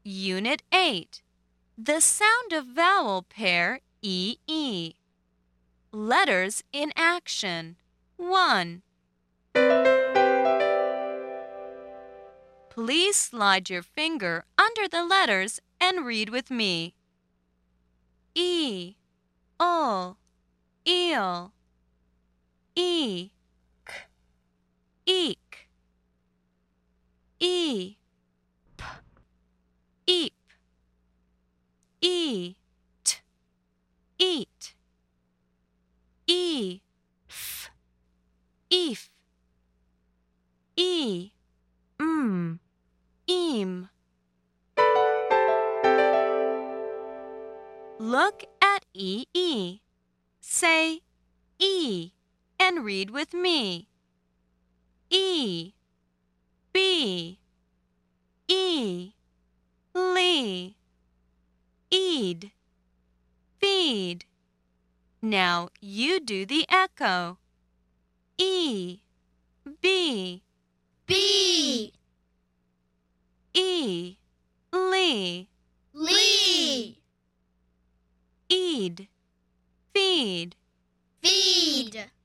Unit 8. The sound of vowel pair E-E. Letters in action. 1. Please slide your finger under the letters and read with me. E, ol, eel. E, eek. E, p, eep. E, t, eat. E, f, eef. E, eam. Look at E-E. Say E and read with me. E, B, E, lee, eed, feed. Now you do the echo. E, B, B, E, lee, lee, eed, feed. feed.